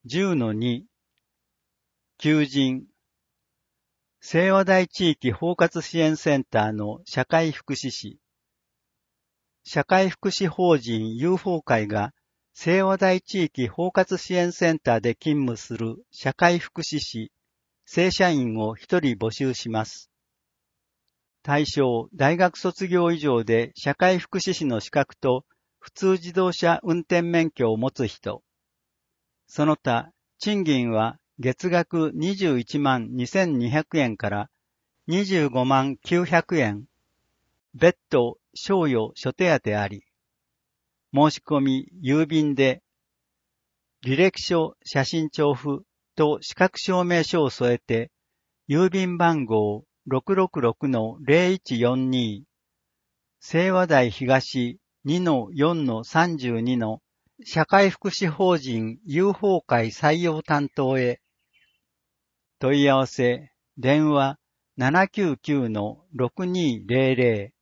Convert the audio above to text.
10-2 求人清和台地域包括支援センターの社会福祉士社会福祉法人 UFO 会が清和台地域包括支援センターで勤務する社会福祉士正社員を1人募集します。対象、大学卒業以上で社会福祉士の資格と普通自動車運転免許を持つ人。その他、賃金は月額21万2200円から25万900円。別途、賞与諸手当あり。申し込み、郵便で、履歴書、写真帳付と資格証明書を添えて、郵便番号666-0142、清和台東 2-4-32 の社会福祉法人 UFO 会採用担当へ。問い合わせ、電話799-6200